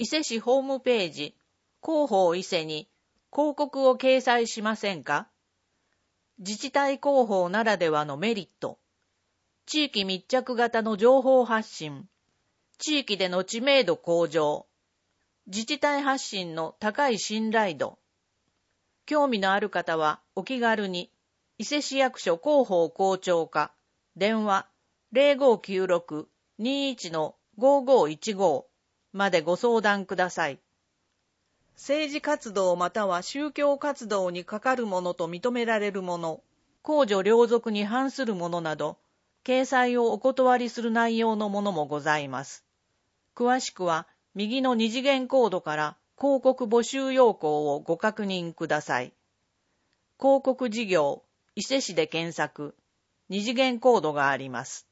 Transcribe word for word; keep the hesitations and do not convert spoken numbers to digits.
伊勢市ホームページ、広報伊勢に広告を掲載しませんか？自治体広報ならではのメリット。地域密着型の情報発信。地域での知名度向上。自治体発信の高い信頼度。興味のある方はお気軽に、伊勢市役所広報広聴課、電話 ゼロごきゅうろく にいち ごごいちご までご相談ください。政治活動または宗教活動に係るものと認められるもの、公序良俗に反するものなど、掲載をお断りする内容のものもございます。詳しくは、右の二次元コードから広告募集要項をご確認ください。広告事業、伊勢市で検索、二次元コードがあります。